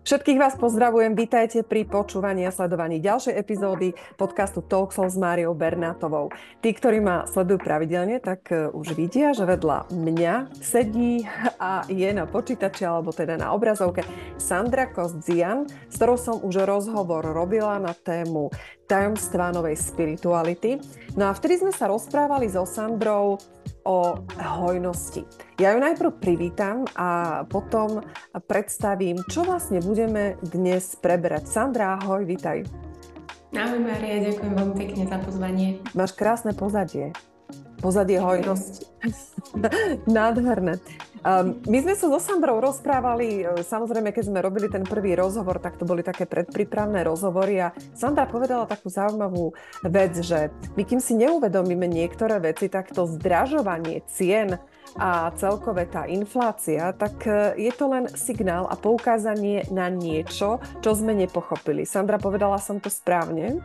Všetkých vás pozdravujem, vítajte pri počúvaní a sledovaní ďalšej epizódy podcastu Talkshow s Máriou Bernátovou. Tí, ktorí ma sledujú pravidelne, tak už vidia, že vedľa mňa sedí a je na počítači, alebo teda na obrazovke Sandra Kosdzian, s ktorou som už rozhovor robila na tému tajomstvá novej spirituality. No a vtedy sme sa rozprávali so Sandrou o hojnosti. Ja ju najprv privítam a potom predstavím, čo vlastne budeme dnes preberať. Sandra, ahoj, vítaj. Ahoj Mária, ďakujem veľmi pekne za pozvanie. Máš krásne pozadie. Pozadie hojnosti. Nádherné. My sme sa so Sandrou rozprávali, samozrejme, keď sme robili ten prvý rozhovor, tak to boli také predprípravné rozhovory a Sandra povedala takú zaujímavú vec, že my kým si neuvedomíme niektoré veci, tak to zdražovanie cien a celkové tá inflácia, tak je to len signál a poukázanie na niečo, čo sme nepochopili. Sandra, povedala som to správne?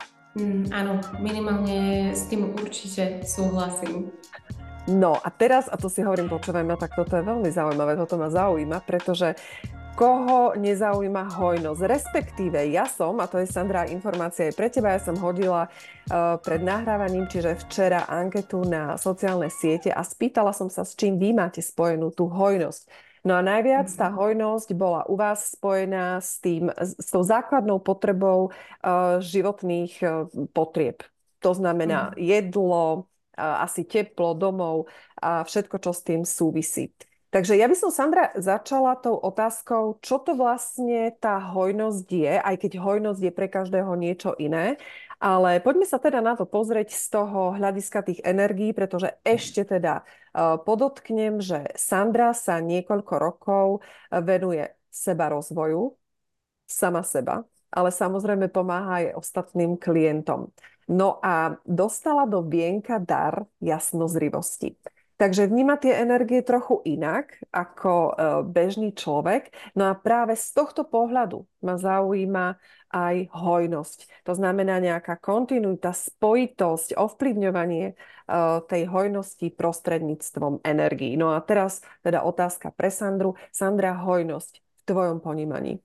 Áno, minimálne s tým určite súhlasím. No a teraz, a to si hovorím, počúvaj ma, tak toto je veľmi zaujímavé, toto ma zaujíma, pretože koho nezaujíma hojnosť? Respektíve ja som, a to je Sandra informácia aj pre teba, ja som hodila pred nahrávaním, čiže včera anketu na sociálne siete a spýtala som sa, s čím vy máte spojenú tú hojnosť. No a najviac tá hojnosť bola u vás spojená s tou základnou potrebou životných potrieb. To znamená jedlo, asi teplo, domov a všetko, čo s tým súvisí. Takže ja by som, Sandra, začala tou otázkou, čo to vlastne tá hojnosť je, aj keď hojnosť je pre každého niečo iné. Ale poďme sa teda na to pozrieť z toho hľadiska tých energií, pretože ešte teda podotknem, že Sandra sa niekoľko rokov venuje sebarozvoju, sama seba, ale samozrejme pomáha aj ostatným klientom. No a dostala do vienka dar jasnozrivosti. Takže vníma tie energie trochu inak ako bežný človek. No a práve z tohto pohľadu ma zaujíma aj hojnosť. To znamená nejaká kontinuita, spojitosť, ovplyvňovanie tej hojnosti prostredníctvom energií. No a teraz teda otázka pre Sandru. Sandra, hojnosť v tvojom ponímaní.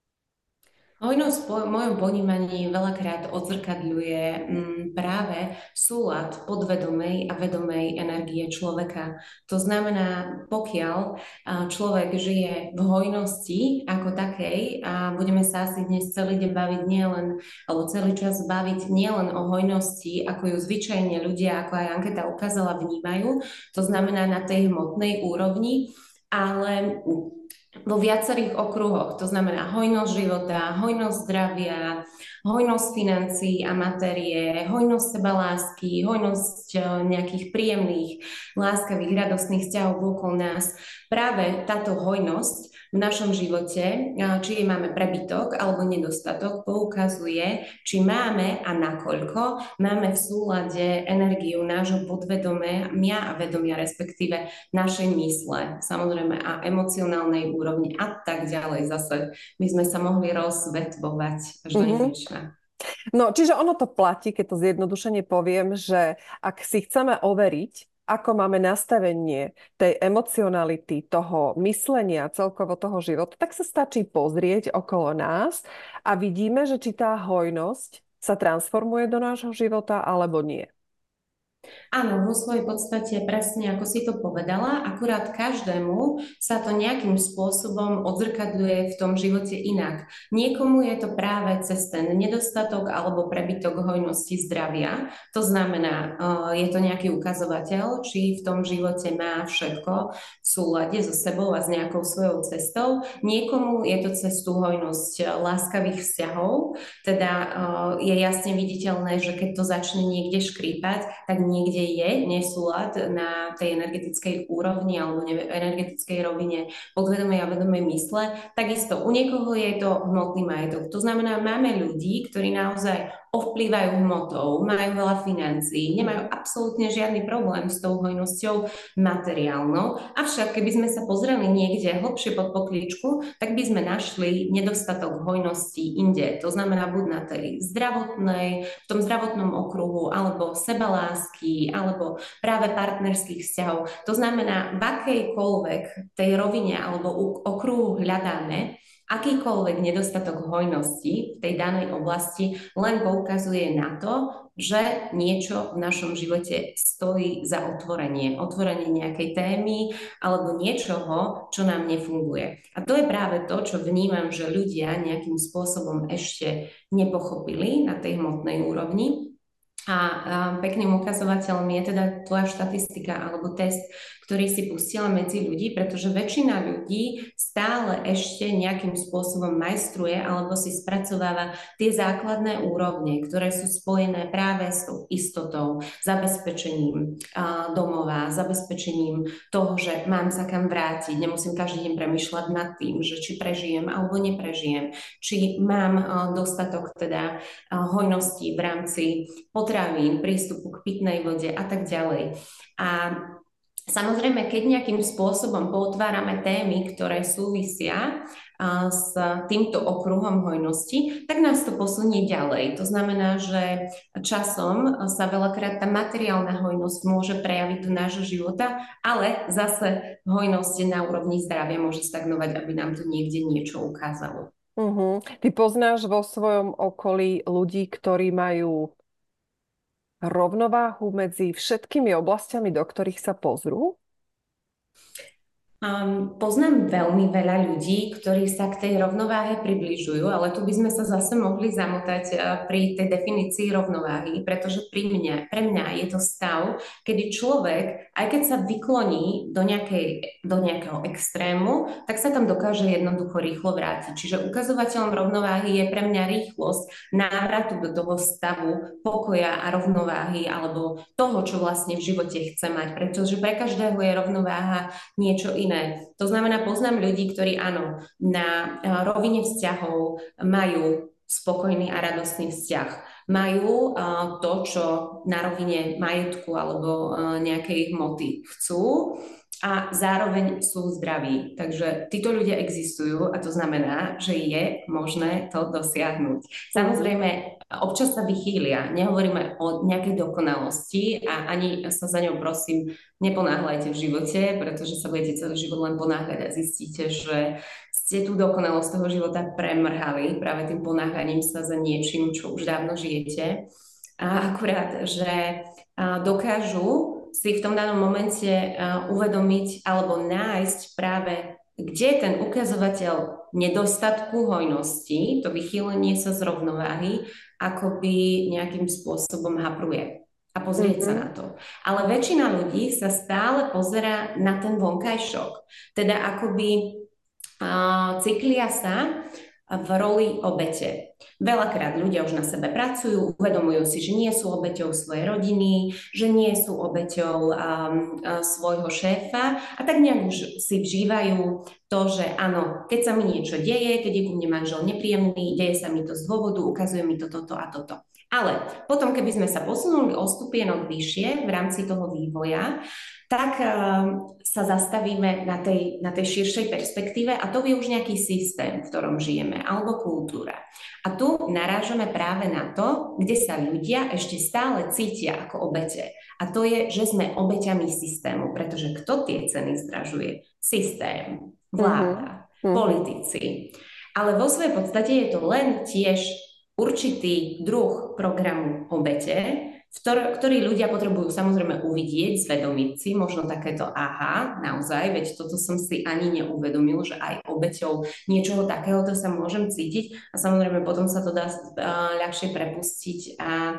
Hojnosť v mojom ponímaní veľakrát odzrkadľuje práve súlad podvedomej a vedomej energie človeka. To znamená, pokiaľ človek žije v hojnosti ako takej, a budeme sa asi dnes celý deň baviť nielen, alebo celý čas baviť nielen o hojnosti, ako ju zvyčajne ľudia, ako aj anketa ukázala, vnímajú, to znamená na tej hmotnej úrovni, ale vo viacerých okruhoch, to znamená hojnosť života, hojnosť zdravia, hojnosť financií a matérie, hojnosť sebalásky, hojnosť nejakých príjemných, láskavých, radostných vzťahov okolo nás. Práve táto hojnosť v našom živote, či máme prebytok alebo nedostatok, poukazuje, či máme a nakoľko máme v súlade energiu nášho podvedomia a vedomia, respektíve našej mysle, samozrejme a emocionálnej úrovni a tak ďalej. Zase by sme sa mohli rozvetvovať až do nekonečna. No, čiže ono to platí, keď to zjednodušene poviem, že ak si chceme overiť, ako máme nastavenie tej emocionality, toho myslenia, celkovo toho života, tak sa stačí pozrieť okolo nás a vidíme, že či tá hojnosť sa transformuje do nášho života alebo nie. Áno, vo svojej podstate presne ako si to povedala, akurát každému sa to nejakým spôsobom odzrkadľuje v tom živote inak. Niekomu je to práve cez ten nedostatok alebo prebytok hojnosti zdravia. To znamená, je to nejaký ukazovateľ, či v tom živote má všetko v súlade so sebou a s nejakou svojou cestou. Niekomu je to cez tú hojnosť láskavých vzťahov, teda je jasne viditeľné, že keď to začne niekde škrípať, tak niekde je nesúlad na tej energetickej úrovni alebo energetickej rovine podvedomej a vedomej mysle. Takisto u niekoho je to hmotný majetok. To znamená, máme ľudí, ktorí naozaj ovplyvajú hmotou, majú veľa financií, nemajú absolútne žiadny problém s tou hojnosťou materiálnou. Avšak keby sme sa pozreli niekde hlbšie pod pokličku, tak by sme našli nedostatok hojnosti inde. To znamená buď na tej zdravotnej, v tom zdravotnom okruhu, alebo sebalásky, alebo práve partnerských vzťahov. To znamená, v akejkoľvek tej rovine alebo okruhu hľadáme, Akýkoľvek nedostatok hojnosti v tej danej oblasti len poukazuje na to, že niečo v našom živote stojí za otvorenie. Otvorenie nejakej témy alebo niečoho, čo nám nefunguje. A to je práve to, čo vnímam, že ľudia nejakým spôsobom ešte nepochopili na tej hmotnej úrovni. A pekným ukazovateľom je teda tvoja štatistika alebo test, ktorý si pustila medzi ľudí, pretože väčšina ľudí stále ešte nejakým spôsobom majstruje alebo si spracováva tie základné úrovne, ktoré sú spojené práve s tou istotou, zabezpečením domova, zabezpečením toho, že mám sa kam vrátiť, nemusím každý deň premýšľať nad tým, že či prežijem alebo neprežijem, či mám dostatok teda hojnosti v rámci potravín, prístupu k pitnej vode a tak ďalej. A samozrejme, keď nejakým spôsobom potvárame témy, ktoré súvisia s týmto okruhom hojnosti, tak nás to posunie ďalej. To znamená, že časom sa veľakrát tá materiálna hojnosť môže prejaviť do nášho života, ale zase hojnosť na úrovni zdravia môže stagnovať, aby nám to niekde niečo ukázalo. Ty poznáš vo svojom okolí ľudí, ktorí majú rovnováhu medzi všetkými oblastiami, do ktorých sa pozrú? Poznám veľmi veľa ľudí, ktorí sa k tej rovnováhe približujú, ale tu by sme sa zase mohli zamotať pri tej definícii rovnováhy, pretože pre mňa je to stav, kedy človek, aj keď sa vykloní do nejakého extrému, tak sa tam dokáže jednoducho rýchlo vrátiť. Čiže ukazovateľom rovnováhy je pre mňa rýchlosť návratu do toho stavu pokoja a rovnováhy alebo toho, čo vlastne v živote chce mať, pretože pre každého je rovnováha niečo iné. To znamená, poznám ľudí, ktorí áno, na rovine vzťahov majú spokojný a radostný vzťah. Majú to, čo na rovine majetku alebo nejakej hmoty chcú a zároveň sú zdraví. Takže títo ľudia existujú a to znamená, že je možné to dosiahnuť. Samozrejme, občas sa vychýlia. Nehovoríme o nejakej dokonalosti a ani sa za ňou prosím neponáhľajte v živote, pretože sa budete celý život len ponáhľať a zistíte, že ste tú dokonalosť toho života premrhali práve tým ponáhľaním sa za niečím, čo už dávno žijete. A akurát, že dokážu si v tom danom momente uvedomiť alebo nájsť práve, kde je ten ukazovateľ nedostatku hojnosti, to vychýlenie sa z rovnováhy, akoby nejakým spôsobom hapruje a pozrieť sa na to. Ale väčšina ľudí sa stále pozerá na ten vonkajšok. Teda akoby cyklia sa v roli obete. Veľakrát ľudia už na sebe pracujú, uvedomujú si, že nie sú obeťou svojej rodiny, že nie sú obeťou svojho šéfa a tak nejak už si vžívajú to, že áno, keď sa mi niečo deje, keď je ku mne manžel nepríjemný, deje sa mi to z dôvodu, ukazuje mi to toto a toto. Ale potom, keby sme sa posunuli o stupienok vyššie v rámci toho vývoja, tak sa zastavíme na tej širšej perspektíve a to je už nejaký systém, v ktorom žijeme, alebo kultúra. A tu narážame práve na to, kde sa ľudia ešte stále cítia ako obete. A to je, že sme obeťami systému, pretože kto tie ceny zdražuje? Systém, vláda, politici. Ale vo svojej podstate je to len tiež určitý druh programu obete, ktorý ľudia potrebujú samozrejme uvidieť, zvedomiť si, možno takéto aha, naozaj, veď toto som si ani neuvedomil, že aj obeťou niečoho takéhoto sa môžem cítiť a samozrejme potom sa to dá ľahšie prepustiť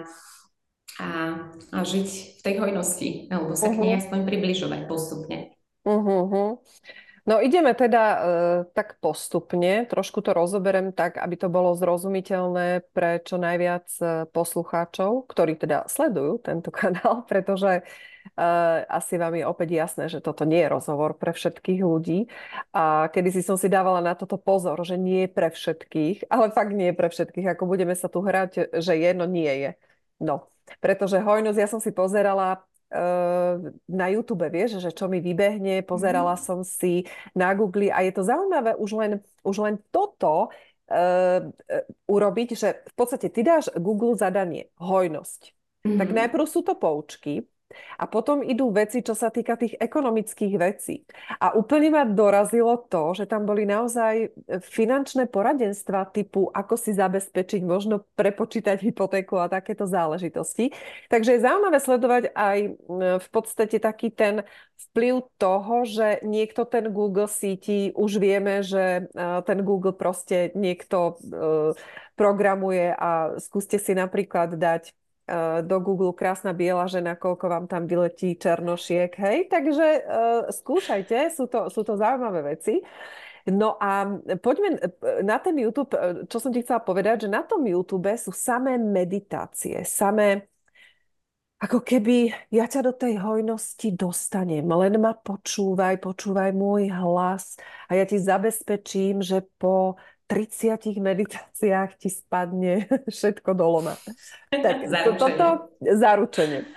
a žiť v tej hojnosti, alebo sa k nej aspoň približovať postupne. No ideme teda tak postupne, trošku to rozoberiem tak, aby to bolo zrozumiteľné pre čo najviac poslucháčov, ktorí teda sledujú tento kanál, pretože asi vám je opäť jasné, že toto nie je rozhovor pre všetkých ľudí. A kedysi som si dávala na toto pozor, že nie je pre všetkých, ale fakt nie je pre všetkých, ako budeme sa tu hrať, že je, no nie je. No, pretože hojnosť, ja som si pozerala na YouTube, vieš, že čo mi vybehne, pozerala som si na Google a je to zaujímavé už len toto urobiť, že v podstate ty dáš Google zadanie hojnosť. Tak najprv sú to poučky A potom idú veci, čo sa týka tých ekonomických vecí. A úplne ma dorazilo to, že tam boli naozaj finančné poradenstva typu, ako si zabezpečiť, možno prepočítať hypotéku a takéto záležitosti. Takže je zaujímavé sledovať aj v podstate taký ten vplyv toho, že niekto ten Google síti, už vieme, že ten Google proste niekto programuje a skúste si napríklad dať do Google krásna biela žena, koľko vám tam vyletí černošiek, hej? Takže skúšajte, sú to zaujímavé veci. No a poďme na ten YouTube, čo som ti chcela povedať, že na tom YouTube sú samé meditácie, samé ako keby ja ťa do tej hojnosti dostanem, len ma počúvaj môj hlas a ja ti zabezpečím, že po 30 meditáciách ti spadne všetko do loma. Tak toto zaručenie.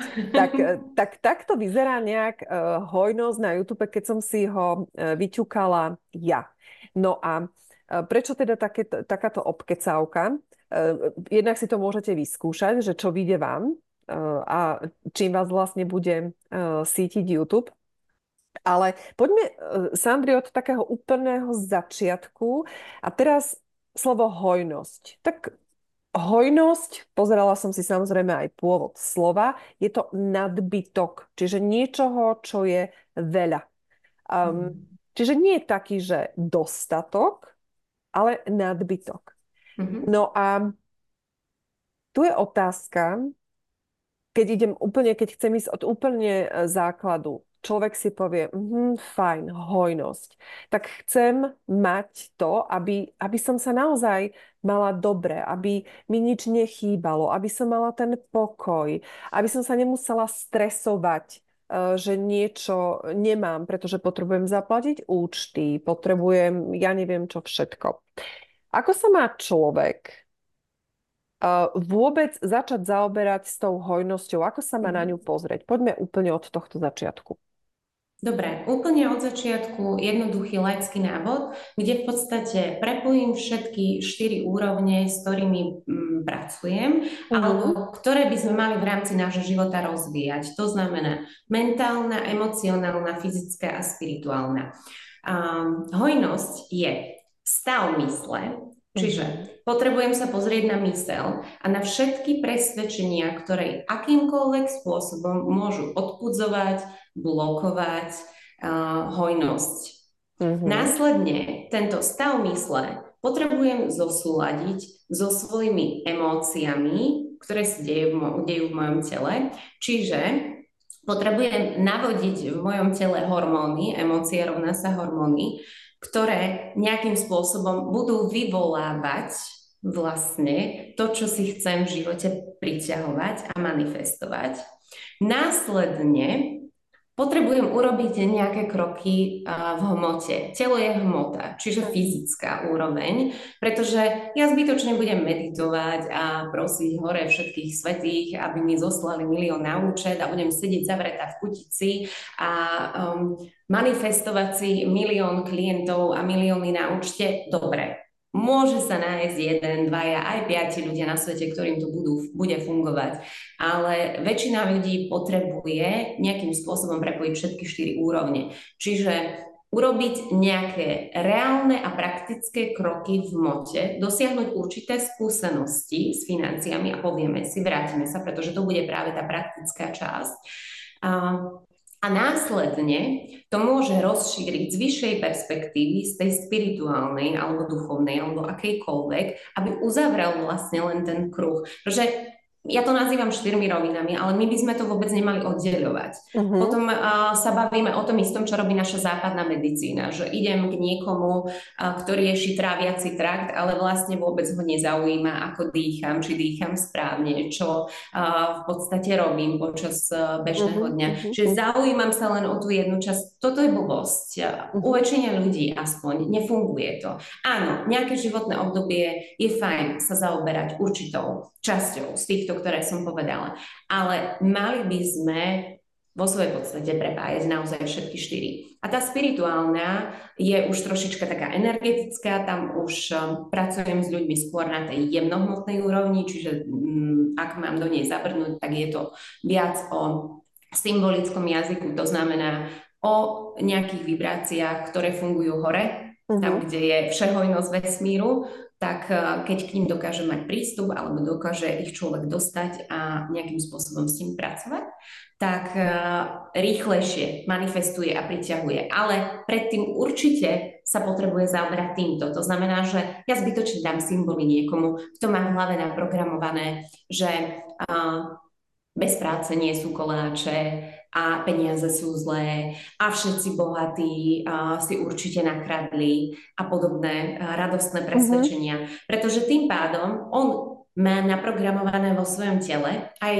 Takto vyzerá nejak hojnosť na YouTube, keď som si ho vyťukala ja. No a prečo teda takáto obkecávka? Jednak si to môžete vyskúšať, že čo vyjde vám a čím vás vlastne bude sítiť YouTube. Ale poďme, Sandri, od takého úplného začiatku. A teraz slovo hojnosť. Tak hojnosť, pozerala som si samozrejme aj pôvod slova, je to nadbytok, čiže niečoho, čo je veľa. Čiže nie je taký, že dostatok, ale nadbytok. No a tu je otázka, keď chcem ísť od úplne základu, človek si povie, fajn, hojnosť. Tak chcem mať to, aby som sa naozaj mala dobre, aby mi nič nechýbalo, aby som mala ten pokoj, aby som sa nemusela stresovať, že niečo nemám, pretože potrebujem zaplatiť účty, potrebujem, ja neviem čo všetko. Ako sa má človek vôbec začať zaoberať s tou hojnosťou? Ako sa má na ňu pozrieť? Poďme úplne od tohto začiatku. Dobre, úplne od začiatku jednoduchý laický návod, kde v podstate prepojím všetky 4 úrovne, s ktorými pracujem, alebo ktoré by sme mali v rámci nášho života rozvíjať. To znamená mentálna, emocionálna, fyzická a spirituálna. Hojnosť je stav mysle, čiže potrebujem sa pozrieť na myseľ a na všetky presvedčenia, ktoré akýmkoľvek spôsobom môžu odpudzovať, blokovať hojnosť. Následne tento stav mysle potrebujem zosúladiť so svojimi emóciami, ktoré sa dejú v mojom tele. Čiže potrebujem navodiť v mojom tele hormóny, emócie rovná sa hormóny, ktoré nejakým spôsobom budú vyvolávať vlastne to, čo si chcem v živote priťahovať a manifestovať. Následne potrebujem urobiť nejaké kroky v hmote. Telo je hmota, čiže fyzická úroveň, pretože ja zbytočne budem meditovať a prosiť hore všetkých svätých, aby mi zoslali 1 000 000 na účet a budem sedieť zavretá v kutici a manifestovať si 1 000 000 klientov a milióny na účte. Dobre. Môže sa nájsť 1, 2, aj 5 ľudia na svete, ktorým to bude fungovať. Ale väčšina ľudí potrebuje nejakým spôsobom prepojiť všetky 4 úrovne. Čiže urobiť nejaké reálne a praktické kroky v hmote, dosiahnuť určité skúsenosti s financiami a vrátime sa, pretože to bude práve tá praktická časť. A následne to môže rozšíriť z vyššej perspektívy, z tej spirituálnej alebo duchovnej alebo akejkoľvek, aby uzavrel vlastne len ten kruh. Pretože ja to nazývam 4 rovinami, ale my by sme to vôbec nemali oddeľovať. Potom sa bavíme o tom istom, čo robí naša západná medicína, že idem k niekomu, ktorý rieši tráviaci trakt, ale vlastne vôbec ho nezaujíma, ako dýcham, či dýcham správne, čo v podstate robím počas bežného dňa. Čiže zaujímam sa len o tú jednu časť. Toto je blbosť. U väčšine ľudí aspoň nefunguje to. Áno, nejaké životné obdobie je fajn sa zaoberať určitou časťou z týchto, ktoré som povedala. Ale mali by sme vo svojej podstate prepájať naozaj všetky 4. A tá spirituálna je už trošička taká energetická, tam už pracujem s ľuďmi skôr na tej jemnohmotnej úrovni, čiže ak mám do nej zabrnúť, tak je to viac o symbolickom jazyku, to znamená o nejakých vibráciách, ktoré fungujú hore, tam, kde je všehojnosť vesmíru, tak keď k ním dokáže mať prístup alebo dokáže ich človek dostať a nejakým spôsobom s tým pracovať, tak rýchlejšie manifestuje a priťahuje. Ale predtým určite sa potrebuje zaoberať týmto. To znamená, že ja zbytočne dám symboly niekomu, kto má v hlave naprogramované, že bez práce nie sú koláče a peniaze sú zlé a všetci bohatí si určite nakradli a podobné radostné presvedčenia. Pretože tým pádom on má naprogramované vo svojom tele aj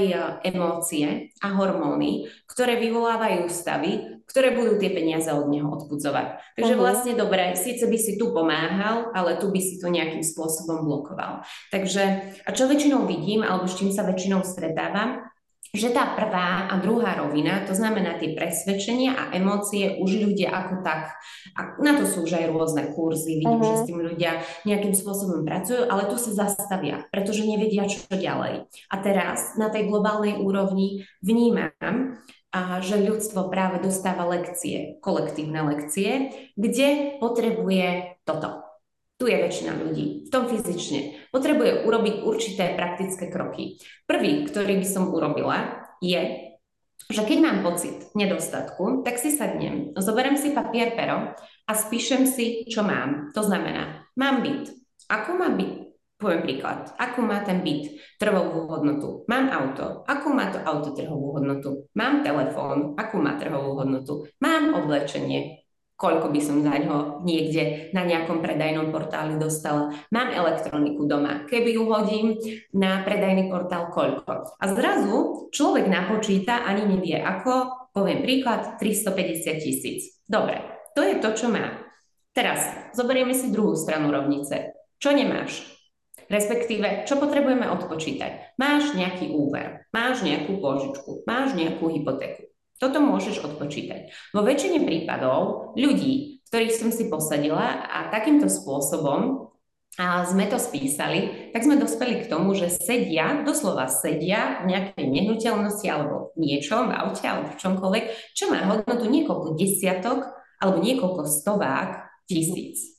emócie a hormóny, ktoré vyvolávajú stavy, ktoré budú tie peniaze od neho odpudzovať. Takže vlastne dobre, síce by si tu pomáhal, ale tu by si to nejakým spôsobom blokoval. Takže, a čo väčšinou vidím, alebo s čím sa väčšinou stretávam, že tá prvá a druhá rovina, to znamená tie presvedčenia a emócie, už ľudia ako tak, a na to sú už aj rôzne kurzy, vidím, že s tým ľudia nejakým spôsobom pracujú, ale tu sa zastavia, pretože nevedia, čo ďalej. A teraz na tej globálnej úrovni vnímam, že ľudstvo práve dostáva lekcie, kolektívne lekcie, kde potrebuje toto. Tu je väčšina ľudí, v tom fyzične. Potrebuje urobiť určité praktické kroky. Prvý, ktorý by som urobila, je, že keď mám pocit nedostatku, tak si sadnem, zoberiem si papier, pero a spíšem si, čo mám. To znamená, mám byt. Ako má byt? Poviem príklad. Akú má ten byt trhovú hodnotu? Mám auto. Akú má to auto trhovú hodnotu? Mám telefón. Akú má trhovú hodnotu? Mám oblečenie. Koľko by som za ňo niekde na nejakom predajnom portáli dostala. Mám elektroniku doma. Keby ju hodím na predajný portál, koľko. A zrazu človek napočíta, ani nevie ako, poviem príklad, 350 000. Dobre, to je to, čo má. Teraz zoberieme si druhú stranu rovnice. Čo nemáš? Respektíve, čo potrebujeme odpočítať? Máš nejaký úver, máš nejakú pôžičku, máš nejakú hypotéku. Toto môžeš odpočítať. Vo väčšine prípadov ľudí, ktorých som si posadila a takýmto spôsobom sme to spísali, tak sme dospeli k tomu, že doslova sedia v nejakej nehnuteľnosti alebo niečom, v aute alebo v čomkoľvek, čo má hodnotu niekoľko desiatok alebo niekoľko stovák tisíc.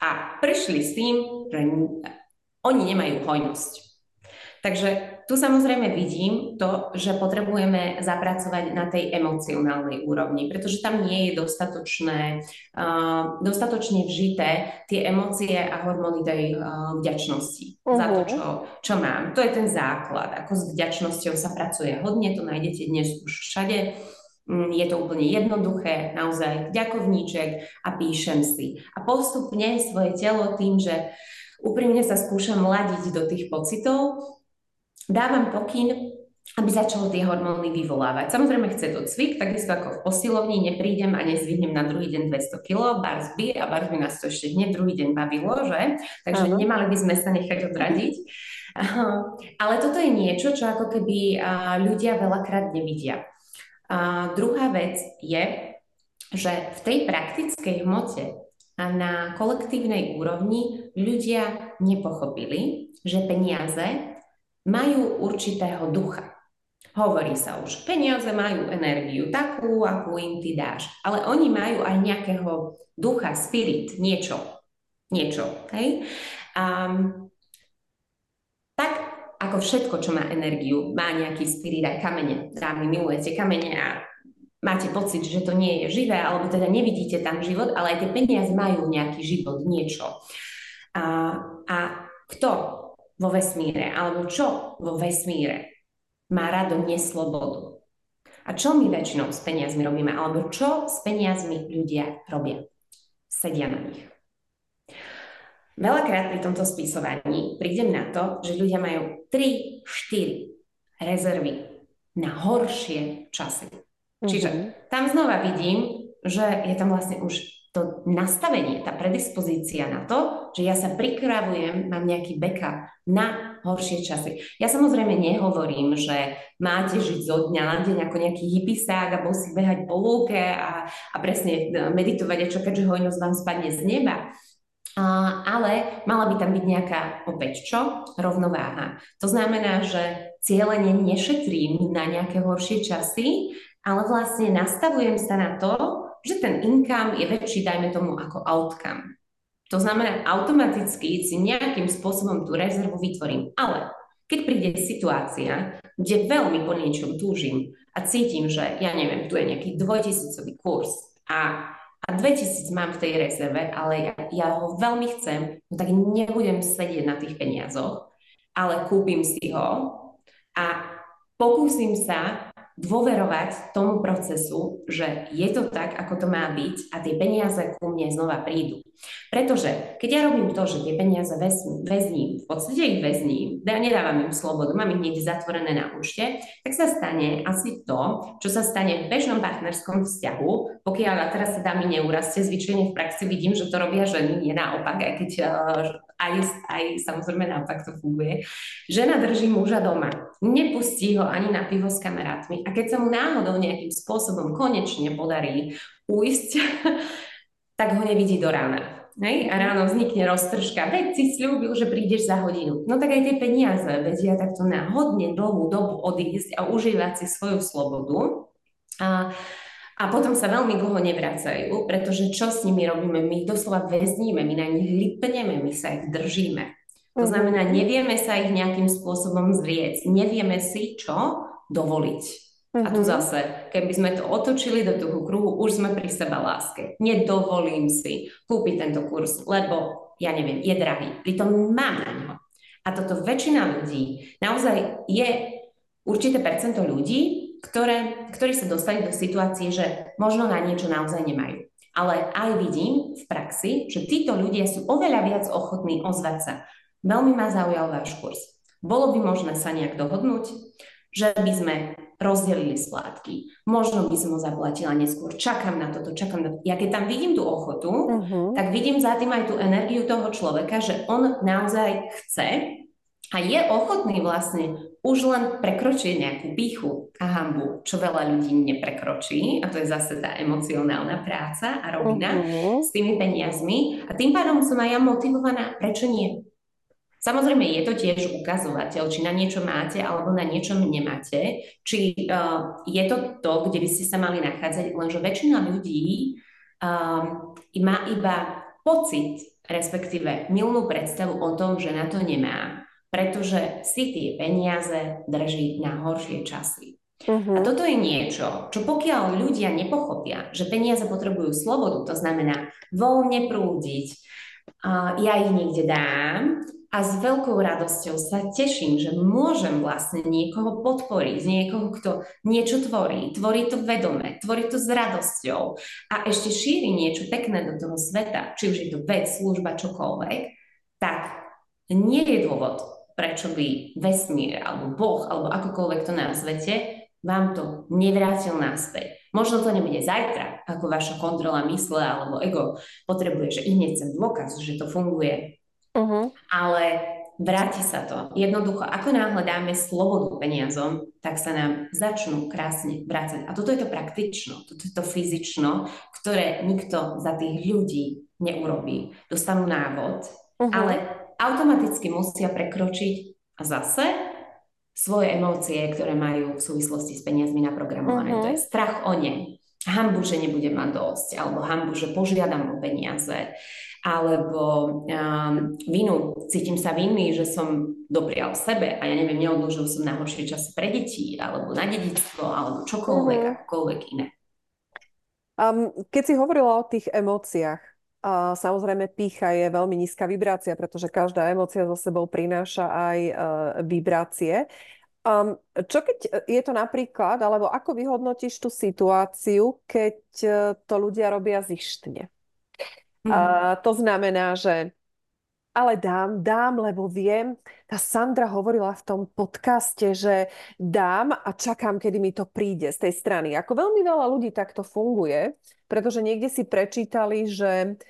A prišli s tým, že oni nemajú hojnosť. Takže tu samozrejme vidím to, že potrebujeme zapracovať na tej emocionálnej úrovni, pretože tam nie je dostatočne vžité tie emócie a hormóny tej vďačnosti za to, čo mám. To je ten základ. Ako s vďačnosťou sa pracuje hodne, to nájdete dnes už všade. Je to úplne jednoduché, naozaj ďakovníček a píšem si. A postupne svoje telo tým, že úprimne sa skúšam ladiť do tých pocitov, dávam pokyn, aby začalo tie hormóny vyvolávať. Samozrejme chce to cvik, takisto ako v posilovni, neprídem a nezvihnem na druhý deň 200 kg, bars by nás to ešte hneď druhý deň bavilo, že? Takže nemali by sme sa nechať odradiť. Ale toto je niečo, čo ako keby ľudia veľakrát nevidia. Druhá vec je, že v tej praktickej hmote a na kolektívnej úrovni ľudia nepochopili, že peniaze majú určitého ducha. Hovorí sa už, peniaze majú energiu takú, akú im ty dáš. Ale oni majú aj nejakého ducha, spirit, niečo. Hej? Tak ako všetko, čo má energiu, má nejaký spirit, aj kamene. Dámy, milujete kamene a máte pocit, že to nie je živé, alebo teda nevidíte tam život, ale aj tie peniaze majú nejaký život, niečo. A kto vo vesmíre, alebo čo vo vesmíre má rado neslobodu? A čo my väčšinou s peniazmi robíme? Alebo čo s peniazmi ľudia robia? Sedia na nich. Veľakrát pri tomto spisovaní prídem na to, že ľudia majú 3-4 rezervy na horšie časy. Čiže tam znova vidím, že je tam vlastne už to nastavenie, tá predispozícia na to, že ja sa pripravujem, mám nejaký backup na horšie časy. Ja samozrejme nehovorím, že máte žiť zo dňa na deň ako nejaký hippisák a bol si behať po lúke a presne meditovať a čakať, že hojnosť vám spadne z neba. Ale mala by tam byť nejaká opäť čo? Rovnováha. To znamená, že cieľene nešetrím na nejaké horšie časy, ale vlastne nastavujem sa na to, že ten income je väčší, dajme tomu, ako outcome. To znamená, automaticky si nejakým spôsobom tú rezervu vytvorím. Ale keď príde situácia, kde veľmi po niečom túžim a cítim, že ja neviem, tu je nejaký 2000 kurz a 2000 mám v tej rezerve, ale ja ho veľmi chcem, no tak nebudem sedieť na tých peniazoch, ale kúpim si ho a pokúsim sa dôverovať tomu procesu, že je to tak, ako to má byť a tie peniaze ku mne znova prídu. Pretože keď ja robím to, že tie peniaze väzním, v podstate ich väzním, nedávam im slobodu, mám ich niekde zatvorené na účte, tak sa stane asi to, čo sa stane v bežnom partnerskom vzťahu, pokiaľ a teraz sa dámy neurastie, zvyčajne v praxi vidím, že to robia ženy, nie naopak, aj keď aj samozrejme naopak to funguje. Žena drží muža doma, nepustí ho ani na pivo s kamarátmi a keď sa mu náhodou nejakým spôsobom konečne podarí ujsť, tak ho nevidí do rána. Hej? A ráno vznikne roztržka. Veď si sľúbil, že prídeš za hodinu. No tak aj tie peniaze vedia takto na hodne dlhú dobu odísť a užívať si svoju slobodu. A potom sa veľmi dlho nevracajú, pretože čo s nimi robíme? My ich doslova väzníme, my na nich lipneme, my sa ich držíme. To znamená, nevieme sa ich nejakým spôsobom zrieť, nevieme si čo dovoliť. A tu zase, keby sme to otočili do toho kruhu, už sme pri seba láske. Nedovolím si kúpiť tento kurz, lebo, ja neviem, je drahý. Pritom mám na ňo. A toto väčšina ľudí, naozaj je určité percento ľudí, ktorí sa dostali do situácie, že možno na niečo naozaj nemajú. Ale aj vidím v praxi, že títo ľudia sú oveľa viac ochotní ozvať sa. Veľmi ma zaujal váš kurz. Bolo by možné sa nejak dohodnúť, že by sme rozdelili splátky. Možno by som ho zaplatila neskôr. Čakám na toto, čakám na to. Ja keď tam vidím tú ochotu, tak vidím za tým aj tú energiu toho človeka, že on naozaj chce a je ochotný vlastne už len prekročiť nejakú pýchu a hanbu, čo veľa ľudí neprekročí. A to je zase tá emocionálna práca a rovina s tými peniazmi. A tým pádom som aj ja motivovaná, prečo nie? Samozrejme, je to tiež ukazovateľ, či na niečo máte alebo na niečom nemáte, či je to to, kde by ste sa mali nachádzať, lenže väčšina ľudí má iba pocit, respektíve mylnú predstavu o tom, že na to nemá, pretože si tie peniaze drží na horšie časy. A toto je niečo, čo pokiaľ ľudia nepochopia, že peniaze potrebujú slobodu, to znamená voľne prúdiť, ja ich niekde dám, a s veľkou radosťou sa teším, že môžem vlastne niekoho podporiť, niekoho, kto niečo tvorí to vedome, tvorí to s radosťou a ešte šíri niečo pekné do toho sveta, či už je to vec, služba, čokoľvek, tak nie je dôvod, prečo by vesmír, alebo Boh, alebo akokoľvek to nazvete, vám to nevrátil naspäť. Možno to nebude zajtra, ako vaša kontrola mysle alebo ego potrebuje, že i hneď chcem dôkaz, že to funguje. Ale vráti sa to. Jednoducho, ako náhle dáme slobodu peniazom, tak sa nám začnú krásne vrácať. A toto je to praktično, toto je to fyzično, ktoré nikto za tých ľudí neurobí. Dostanú návod, ale automaticky musia prekročiť a zase svoje emócie, ktoré majú v súvislosti s peniazmi naprogramované. To je strach o ne, hanbu, že nebudem mať dosť, alebo hanbu, že požiadam o peniaze, alebo vinu, cítim sa vinný, že som doprial sebe a ja neviem, neodložil som na horšie časy pre deti, alebo na dedičstvo, alebo čokoľvek, akokoľvek iné. Keď si hovorila o tých emóciách, samozrejme pýcha je veľmi nízka vibrácia, pretože každá emócia so sebou prináša aj vibrácie. Čo keď je to napríklad, alebo ako vyhodnotíš tú situáciu, keď to ľudia robia zištne? To znamená, že ale dám, lebo viem. Tá Sandra hovorila v tom podcaste, že dám a čakám, kedy mi to príde z tej strany. Ako veľmi veľa ľudí takto funguje, pretože niekde si prečítali, že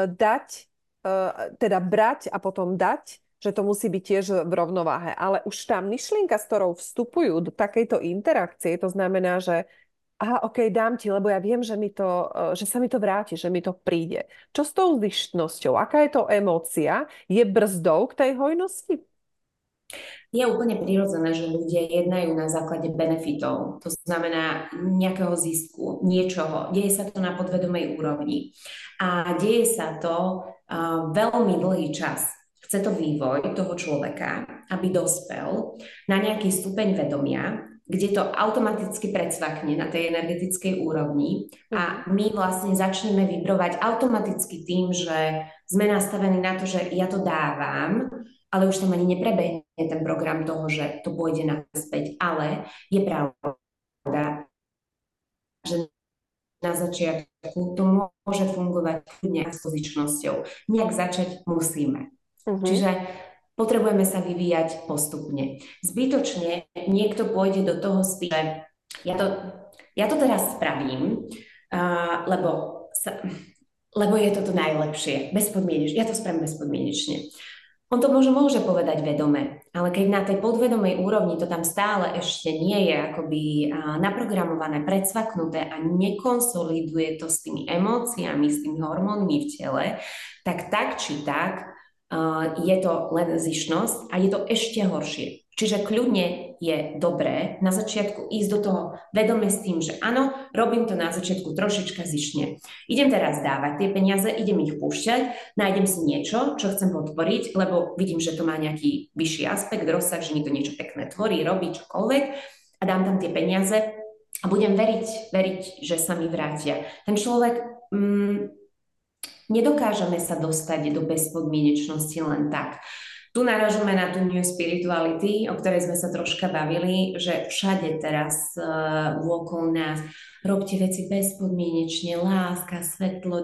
teda brať a potom dať, že to musí byť tiež v rovnováhe. Ale už tá myšlienka, s ktorou vstupujú do takejto interakcie, to znamená, že aha, OK, dám ti, lebo ja viem, že sa mi to vráti, že mi to príde. Čo s tou zištnosťou? Aká je to emócia? Je brzdou k tej hojnosti? Je úplne prirodzené, že ľudia jednajú na základe benefitov, to znamená nejakého zisku, niečoho. Deje sa to na podvedomej úrovni. A deje sa to veľmi dlhý čas. Chce to vývoj toho človeka, aby dospel na nejaký stupeň vedomia, kde to automaticky predsvakne na tej energetickej úrovni a my vlastne začneme vibrovať automaticky tým, že sme nastavení na to, že ja to dávam, ale už tam ani neprebehne ten program toho, že to pôjde naspäť. Ale je pravda, že na začiatku to môže fungovať kľudne s pozičnosťou. Nejak začať musíme. Čiže potrebujeme sa vyvíjať postupne. Zbytočne niekto pôjde do toho s tým, že ja to teraz spravím, lebo je to najlepšie, bezpodmienečne. Ja to spravím bezpodmienečne. On to môže povedať vedome, ale keď na tej podvedomej úrovni to tam stále ešte nie je akoby naprogramované, predsvaknuté a nekonsoliduje to s tými emóciami, s tými hormónmi v tele, tak či tak je to len zišnosť a je to ešte horšie. Čiže kľudne je dobré na začiatku ísť do toho vedome s tým, že áno, robím to na začiatku trošička zišne. Idem teraz dávať tie peniaze, idem ich púšťať, nájdem si niečo, čo chcem podporiť, lebo vidím, že to má nejaký vyšší aspekt, rozsah, že mi to niečo pekné tvorí, robí čokoľvek a dám tam tie peniaze a budem veriť, že sa mi vrátia. Ten človek... nedokážeme sa dostať do bezpodmienečnosti len tak. Tu naražame na tú New Spirituality, o ktorej sme sa troška bavili, že všade teraz vôkol nás robte veci bezpodmienečne, láska, svetlo,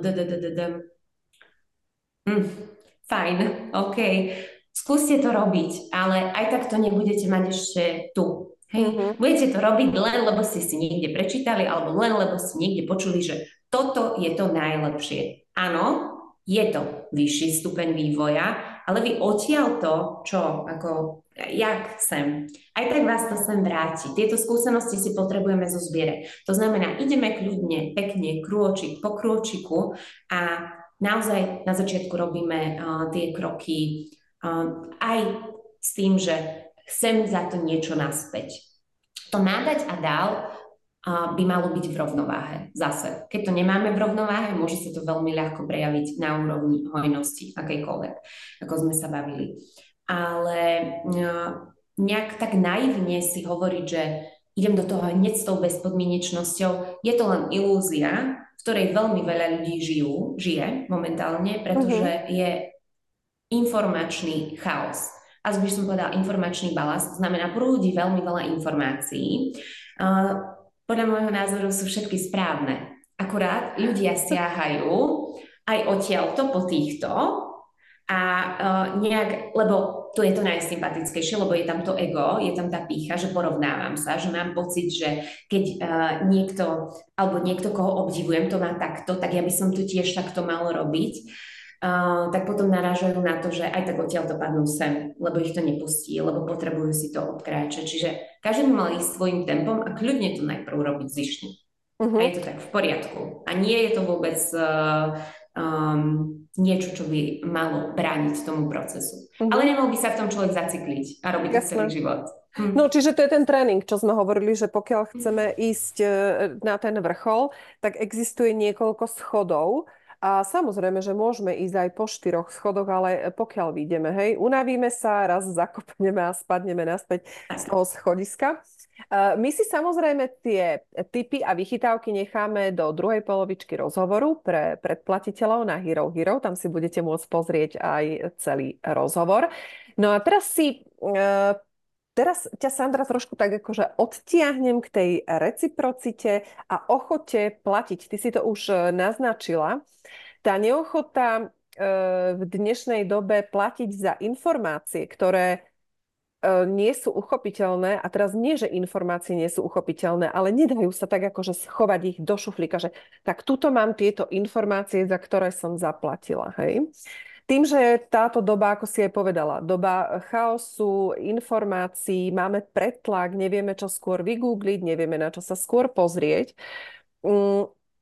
fajn, OK. Skúste to robiť, ale aj tak to nebudete mať ešte tu. Hej? Budete to robiť len, lebo ste si niekde prečítali, alebo len, lebo ste niekde počuli, že toto je to najlepšie. Áno, je to vyšší stupeň vývoja, ale vy odtiaľ to, jak sem, aj tak vás to sem vráti. Tieto skúsenosti si potrebujeme zozbierať. To znamená, ideme kľudne, pekne, krôčik po krôčiku a naozaj na začiatku robíme tie kroky aj s tým, že chcem za to niečo naspäť. To má dať a dal by malo byť v rovnováhe. Zase, keď to nemáme v rovnováhe, môže sa to veľmi ľahko prejaviť na úrovni hojnosti, akejkoľvek, ako sme sa bavili. Ale nejak tak naivne si hovoriť, že idem do toho hneď s tou bezpodmienečnosťou, je to len ilúzia, v ktorej veľmi veľa ľudí žije momentálne, pretože je informačný chaos. A by som povedala informačný balast, znamená prúdi veľmi veľa informácií. Podľa môjho názoru sú všetky správne. Akurát ľudia siahajú aj odtiaľto po týchto a lebo tu je to najsympatickejšie, lebo je tam to ego, je tam tá pýcha, že porovnávam sa, že mám pocit, že keď niekto, koho obdivujem, to má takto, tak ja by som to tiež takto mal robiť. Tak potom narážajú na to, že aj tak odtiaľ to padnú sem, lebo ich to nepustí, lebo potrebujú si to odkráčať. Čiže každý mal ísť svojím tempom a kľudne to najprv robiť zišne. A je to tak v poriadku. A nie je to vôbec niečo, čo by malo brániť tomu procesu. Ale nemal by sa v tom človek zacykliť a robiť to celý život. No, čiže to je ten tréning, čo sme hovorili, že pokiaľ chceme ísť na ten vrchol, tak existuje niekoľko schodov. A samozrejme, že môžeme ísť aj po 4 schodoch, ale pokiaľ vyjdeme, hej, unavíme sa, raz zakopneme a spadneme naspäť z toho schodiska. My si samozrejme tie tipy a vychytávky necháme do druhej polovičky rozhovoru pre predplatiteľov na Hero Hero. Tam si budete môcť pozrieť aj celý rozhovor. No a Teraz ťa, Sandra, trošku tak akože odtiahnem k tej reciprocite a ochote platiť. Ty si to už naznačila. Tá neochota v dnešnej dobe platiť za informácie, ktoré nie sú uchopiteľné, a teraz nie, že informácie nie sú uchopiteľné, ale nedajú sa tak akože schovať ich do šuflíka, že tak tuto mám tieto informácie, za ktoré som zaplatila, hej. Tým, že táto doba, ako si aj povedala, doba chaosu, informácií, máme pretlak, nevieme, čo skôr vygoogliť, nevieme, na čo sa skôr pozrieť,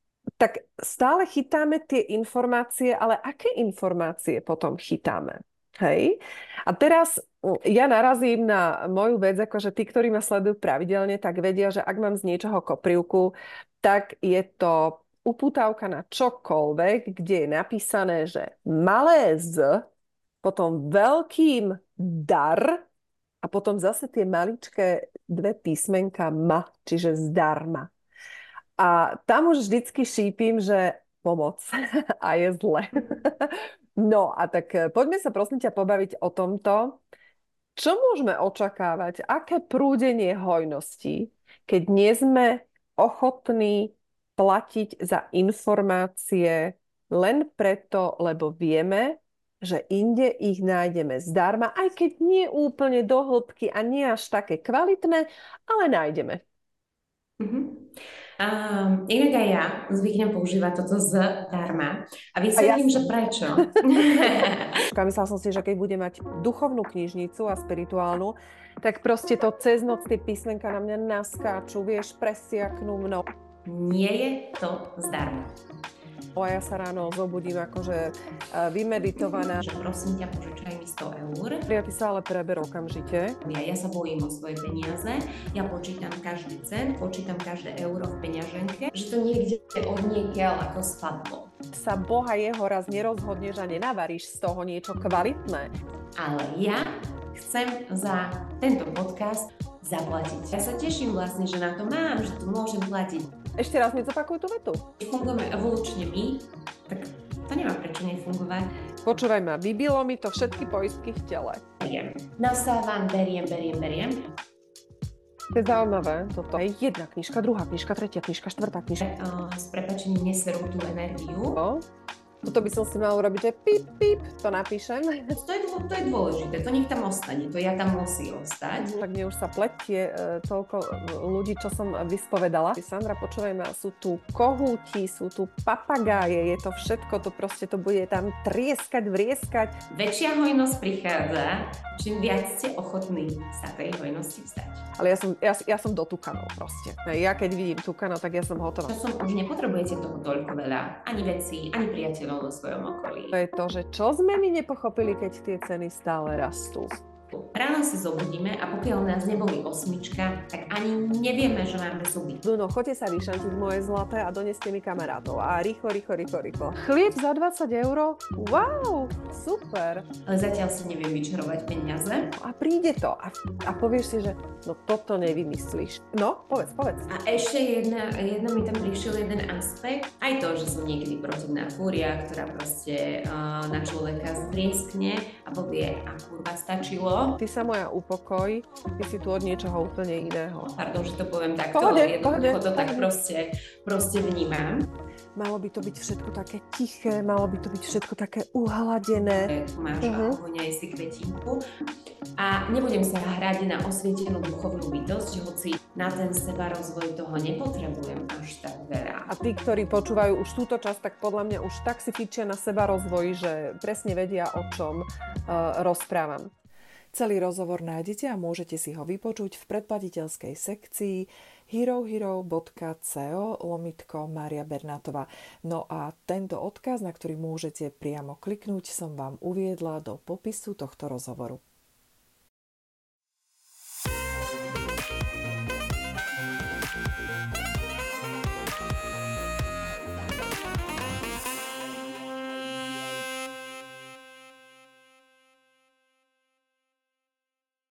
tak stále chytáme tie informácie, ale aké informácie potom chytáme? Hej. A teraz ja narazím na moju vec, akože tí, ktorí ma sledujú pravidelne, tak vedia, že ak mám z niečoho koprivku, tak je to upútavka na čokoľvek, kde je napísané, že malé z, potom veľkým dar a potom zase tie maličké dve písmenka ma, čiže zdarma. A tam už vždycky šípim, že pomoc a je zle. No a tak poďme sa prosím ťa pobaviť o tomto. Čo môžeme očakávať? Aké prúdenie hojnosti, keď nie sme ochotní platiť za informácie len preto, lebo vieme, že inde ich nájdeme zdarma, aj keď nie úplne do hĺbky a nie až také kvalitné, ale nájdeme. Inak aj ja zvyknem používať toto zdarma a A ja vysvetlím, že prečo. myslela som si, že keď budem mať duchovnú knižnicu a spirituálnu, tak proste to cez noc tie písmenka na mňa naskáču, vieš, presiaknú mnou. Nie je to zdarma. A ja sa ráno zobudím akože vymeditovaná. Že prosím ťa, požičaj mi 100 eur. Ty sa ale preber okamžite. Ja sa bojím o svoje peniaze, ja počítam každý cent, počítam každé euro v peňaženke, že to niekde odniekiaľ ako spadlo. Sa Boha jeho raz nerozhodneš a nenavaríš z toho niečo kvalitné. Ale ja chcem za tento podcast zaplatiť. Ja sa teším vlastne, že na to mám, že tu môžem platiť. Ešte raz mi zopakuj tú vetu. Fungujeme evolučne my, tak to nemá prečo nefungovať. Počúvaj ma, vybilo mi to všetky poistky v tele. Beriem. Nasávam, beriem. To je zaujímavé toto. Jedna knižka, druhá knižka, tretia knižka, štvrtá knižka. S prepáčením neserú tú energiu. Toto by som si mala urobiť, že pip, pip, to napíšem. To je dôležité, to nech tam ostane, to ja tam musí ostať. Tak mne už sa pletie toľko ľudí, čo som vyspovedala. Sandra, počúvaj ma, sú tu kohúti, sú tu papagáje, je to všetko, to proste to bude tam trieskať, vrieskať. Väčšia hojnosť prichádza, čím viac ste ochotní sa tej hojnosti vzdať. Ale ja som do tukanov proste. Ja keď vidím tukanov, tak ja som hotová. Časom už nepotrebujete toho toľko veľa, ani vecí, ani priateľov vo svojom okolí. To je to, že čo sme my nepochopili, keď tie ceny stále rastú. Ráno sa zobudíme a pokiaľ nás neboli osmička, tak ani nevieme, že máme zuby. No, choďte sa vyšantiť moje zlaté a doneste mi kamarátov. A rýchlo. Chlieb za 20 €? Wow, super. Ale zatiaľ si neviem vyčarovať peniaze. A príde to a povieš si, že no toto nevymyslíš. No, povedz. A ešte jedna mi tam prišiel jeden aspekt. Aj to, že som niekedy protivná fúria, ktorá proste na človeka zbrieskne a povie, a kurva stačilo. Ty sa moja upokoj, ty si tu od niečoho úplne iného. Pardon, že to poviem takto, ale jednoducho to tak proste vnímam. Malo by to byť všetko také tiché, malo by to byť všetko také uhladené. Tu máš ohňa si kvetinku. A nebudem sa hrať na osvietenú duchovnú bytosť, hoci na ten sebarozvoj toho nepotrebujem až tak veľa. A tí, ktorí počúvajú už túto časť, tak podľa mňa už tak si fičia na sebarozvoj, že presne vedia, o čom rozprávam. Celý rozhovor nájdete a môžete si ho vypočuť v predplatiteľskej sekcii herohero.co/Mária Bernátová. No a tento odkaz, na ktorý môžete priamo kliknúť, som vám uviedla do popisu tohto rozhovoru.